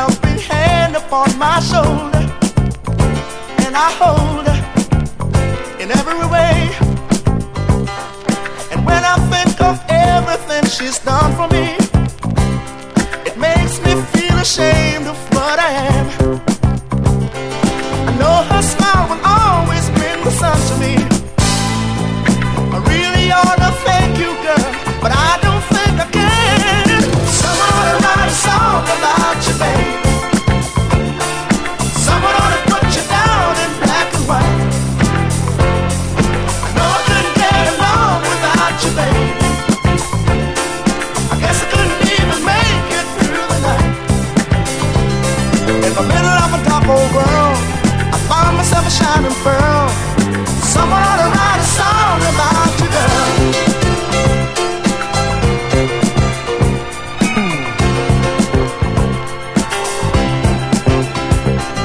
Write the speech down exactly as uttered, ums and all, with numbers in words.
helping hand upon my shoulder, and I hold her in every way. And when I think of everything she's done for me, it makes me feel ashamed of what I am. I know her smile will always bring the sun to me. I really ought to thank you, girl, but I don't think I can. Someone ought to write a song about you, baby. Someone ought to put you down in black and white. I know I couldn't get along without you, baby. I guess I couldn't even make it through the night. In the middle of a dark old world, I found myself a shining pearl. Someone ought to